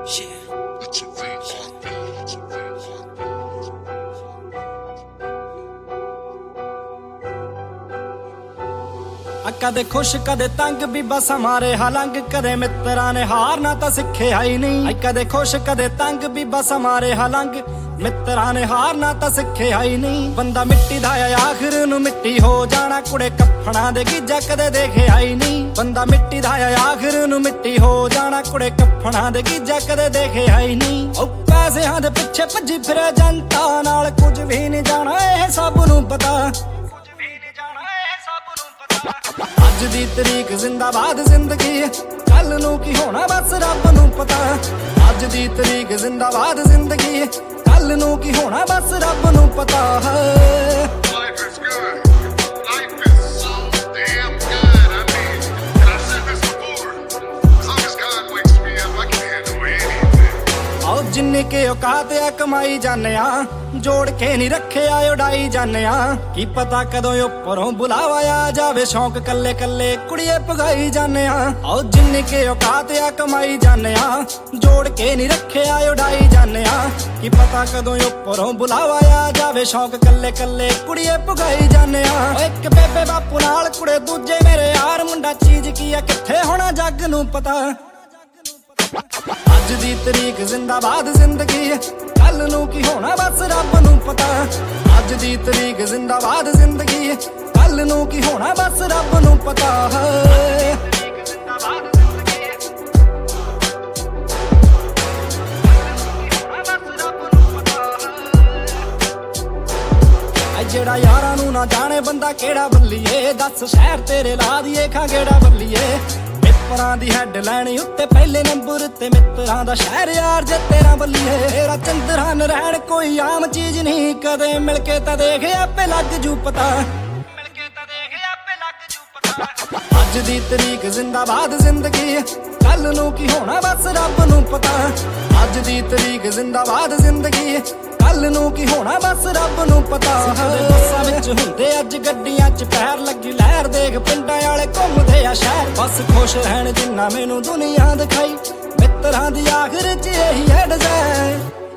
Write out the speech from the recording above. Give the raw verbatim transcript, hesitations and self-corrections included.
कदे खुश कदे तंग बीबा समारे हालंग कदे मित्रा ने हार ना तो सिखे ही नहीं। कदे खुश कदे तंग बीबा समारे हालंग मित्रा ने हार ना तो सिखे ही नहीं। बंदा मिट्टी दा आखिर नू मिट्टी हो जाना कुड़े कफना दे गीजा कदे देखे आई नहीं। बंदा मिट्टी दा आखिर नू मिट्टी हो जाना कुड़े कफना दे गीजा कदे देखे आई नहीं। ओ पैसिਆਂ दे पिछे भजी फिरे जनता नाल कुछ भी नहीं जाना ए सब नू पता। अज दी तरीक जिंदाबाद जिंदगी कल नू की होना बस रब नू पता। अज दी तरीक जिंदाबाद जिंदगी कल नू की होना बस रब नू पता। जिन्नी के औकात आ कमाई जाने जोड़ के नहीं रखे आ उड़ाई जाने की पता कदों उपरों बुलावा आ जावे शौक कल्ले कल्ले कुड़िए पगाई जाने। और जिन्नी के औकात आ कमाई जाने जोड़ के नहीं रखे आ उड़ाई जाने की पता कदों उपरों बुलावा आ जावे शौक कल्ले कल्ले कुड़िए पगाई जाने। एक बेबे बापू नाल कुड़े दूजे मेरे यार मुंडा चीज की है किथे होना जग नू पता। अज दी तरीक जिंदाबाद जिंदगी कल नू की होना बस रब नू पता। अज दी तरीक जिंदाबाद जिंदगी कल नू की होना बस रब नू पता। जेड़ा यारां नू ना जाने बंदा केड़ा बल्लीए दस शहर तेरे ला दिए खा गेड़ा बल्लीए। पेपरां दी हैडलाइन उत्ते पहले नंबर ते मित्रां दा शहर यार जे तेरा बल्लीए। तेरा चंद्रहान रहन कोई आम चीज नहीं कदे मिलके तां देख आपे लग जू पता। मिलके तां देख आपे लग जू पता। अज दी तरीक जिंदाबाद जिंदगी कल नू की होना बस रब नू पता। अज दी तरीक जिंदाबाद जिंदगी कल नू की होना बस रब नू पता। बसां विच हुंदे अज गड्डियां च पैर लगी लहर देख पिंडां वाले घुमदे आ शहर। बस खुश रहन जिन्ना मैनू दुनिया दिखाई मित्रां दी आखिर च यही है डिजाइन।